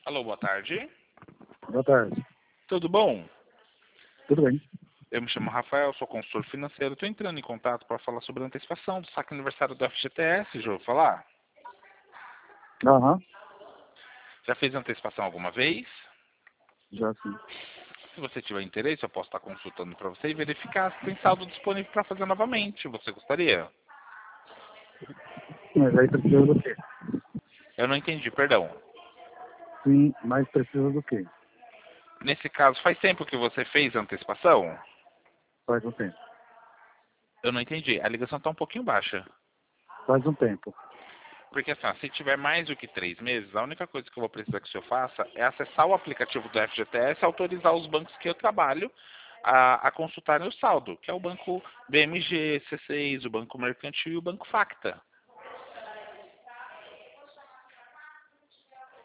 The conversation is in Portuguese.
Alô, boa tarde. Boa tarde. Tudo bom? Tudo bem? Eu me chamo Rafael, sou consultor financeiro. Estou entrando em contato para falar sobre a antecipação do saque aniversário do FGTS. Já ouviu falar? Aham, Já fez antecipação alguma vez? já sim. Se você tiver interesse, eu posso estar consultando para você e verificar se tem saldo disponível para fazer novamente. Você gostaria? Mas aí precisa do quê? Eu não entendi, perdão. Sim, mas precisa do quê? Nesse caso, faz tempo que você fez a antecipação? Faz um tempo. Eu não entendi. A ligação está um pouquinho baixa. Faz um tempo. Porque assim, ó, se tiver mais do que 3 meses, a única coisa que eu vou precisar que o senhor faça é acessar o aplicativo do FGTS e autorizar os bancos que eu trabalho a consultarem o saldo, que é o banco BMG, C6, o Banco Mercantil e o Banco Facta.